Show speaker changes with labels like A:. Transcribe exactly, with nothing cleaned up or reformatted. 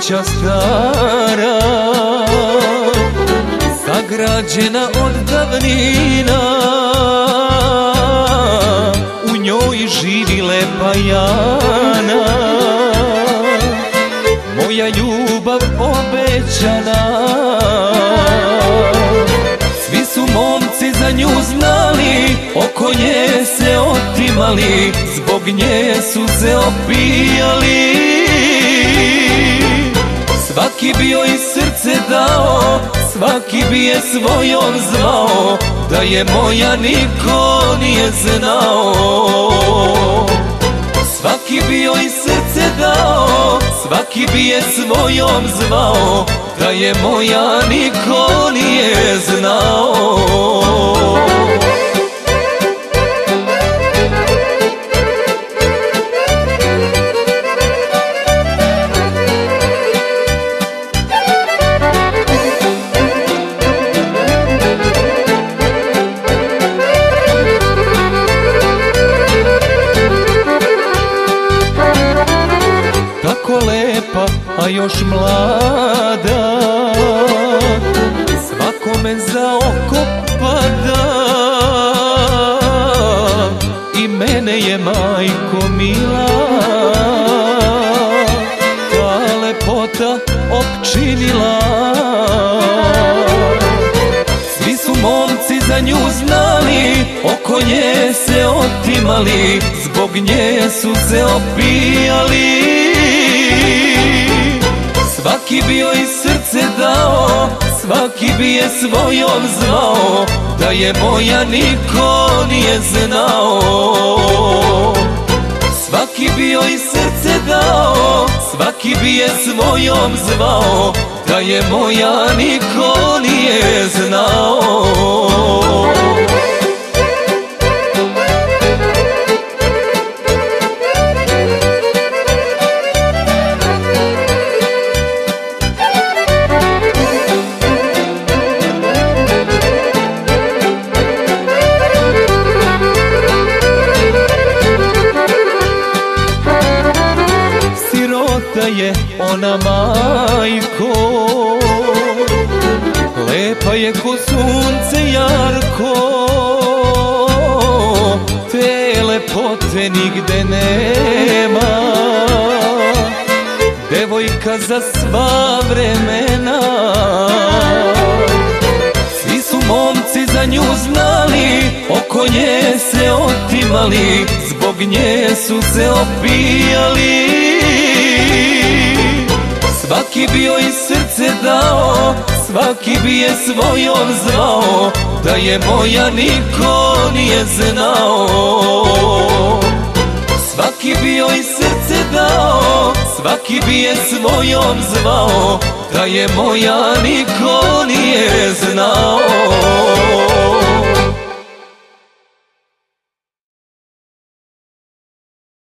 A: kuća stara, sagrađena od davnina, u njoj živi lepa Jana, moja ljubav obećana. Svi su momci za nju znali, oko nje se otimali, zbog nje su se opijali. Svaki bi joj srce dao, svaki bi je svojom zvao, da je moja niko nije znao. Svaki bi joj srce dao, svaki bi je svojom zvao, da je moja niko nije znao. Tako lepa, a još mlada, svakome za oko pada. I mene je majko mila ta lepota opčinila. Svi su momci za nju znali, oko nje se otimali, zbog nje su se opijali. Svaki bi joj srce dao, svaki bi je svojom zvao, da je moja niko nije znao. Svaki bi joj srce dao, svaki bi je svojom zvao, da je moja niko nije znao. Da je ona majko, lepa je ko sunce jarko, te lepote nigde nema, devojka za sva vremena. Svi su momci za nju znali, oko nje se otimali, zbog nje su se opijali. Svaki bi joj srce dao, svaki bi je svojom zvao, da je moja niko nije znao. Svaki bi joj srce dao, svaki bi je svojom zvao, da je moja niko nije znao.